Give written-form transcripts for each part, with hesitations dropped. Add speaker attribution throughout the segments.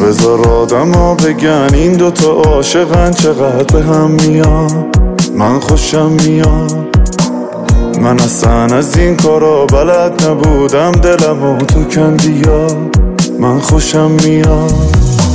Speaker 1: بذار آدم ها بگن این دوتا عاشقن چقدر به هم میان. من خوشم میاد، من اصلا از این کارا بلد نبودم، دلمو تو کندیا. من خوشم میاد،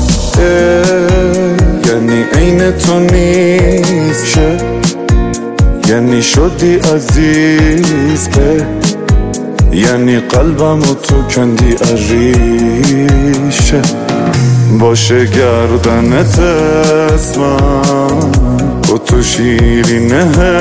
Speaker 1: یعنی عین تو نیست، یعنی شدی عزیز، یعنی قلبمو تو کندی عریشه. باشه گردنت اسمم، با تو شیرین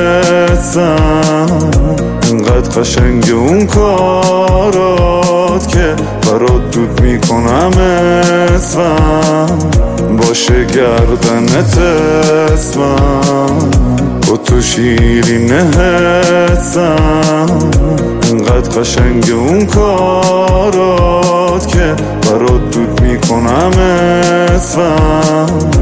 Speaker 1: حسم، انقدر قشنگ اون کارات که برات دود میکنم اسمم. باشه گردنت اسمم، با تو شیرین حسم، انقدر قشنگ اون کارات که برات دود میکنم اسمم.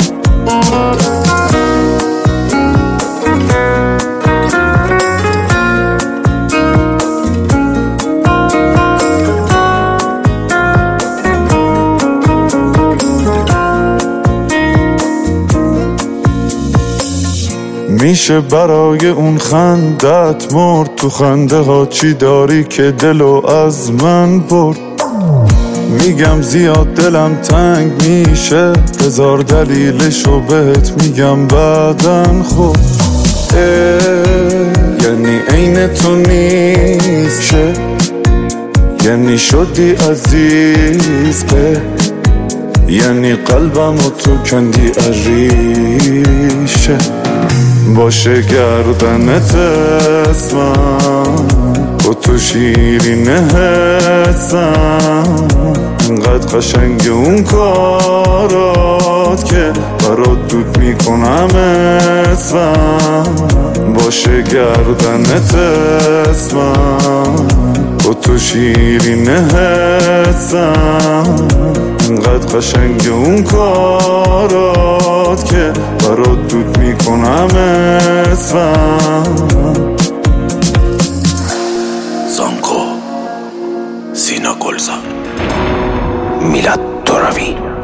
Speaker 1: میشه برای اون خندت مرد، تو خنده ها چی داری که دلو از من برد. میگم زیاد دلم تنگ میشه، هزار دلیلشو بهت میگم بعدن. خب یعنی عین تو نیست، یعنی شدی عزیز، یعنی قلبمو تو کندی عریشه. باشه گردنت اسمم، با تو شیرین حسم، انقدر قشنگ اون کارات که برات دود میکنم اسمم. باشه گردنت اسمم، با تو شیرین حسم، انقدر قشنگ اون کارات که برات دود میکنم اسمم.
Speaker 2: زانکو، سینا گلزار، میلاد توراوی.